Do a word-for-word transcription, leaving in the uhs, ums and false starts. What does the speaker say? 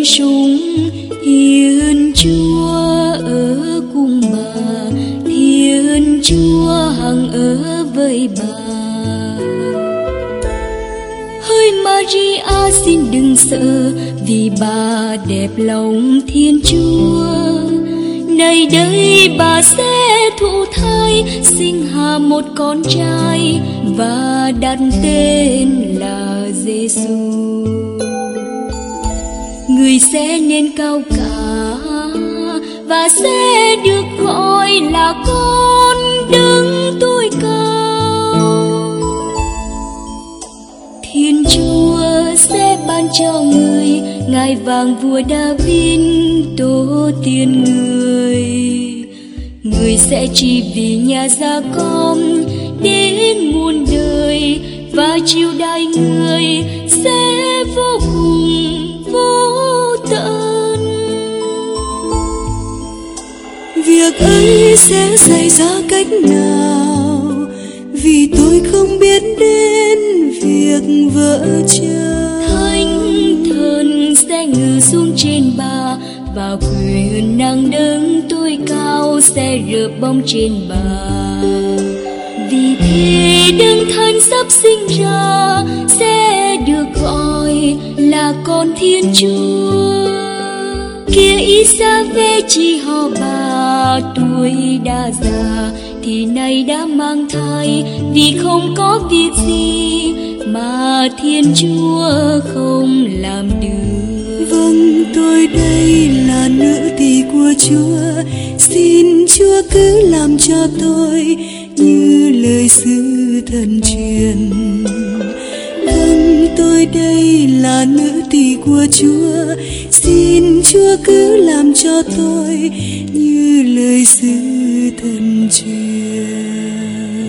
ơn súng Thiên Chúa ở cùng bà, Thiên Chúa hằng ở với bà. Hỡi Maria xin đừng sợ, vì bà đẹp lòng Thiên Chúa. Này đây bà sẽ thụ thai, sinh hạ một con trai và đặt tên là Giêsu. Người sẽ nên cao cả và sẽ được gọi là con Đấng tối cao. Thiên Chúa sẽ ban cho người ngai vàng vua David tổ tiên người. Người sẽ trị vì nhà Gia Com đến muôn đời, và chiêu đãi người sẽ vô cùng vô tận. Việc ấy sẽ xảy ra cách nào, vì tôi không biết đến việc vợ chồng. Thánh thần sẽ ngự xuống trên bà, và quyền năng Đấng tối cao sẽ rợp bóng trên bà. Vì thế Đấng Thánh sắp sinh ra sẽ được gọi là con Thiên Chúa. Kia Isabel chỉ họ bà tuổi đã già, thì nay đã mang thai, vì không có việc gì mà Thiên Chúa không làm được. Vâng, tôi đây là nữ tỳ của Chúa, xin Chúa cứ làm cho tôi như lời sứ thần truyền. Vâng, tôi đây là nữ tỳ của Chúa, xin Chúa cứ làm cho tôi như lời sứ thần truyền.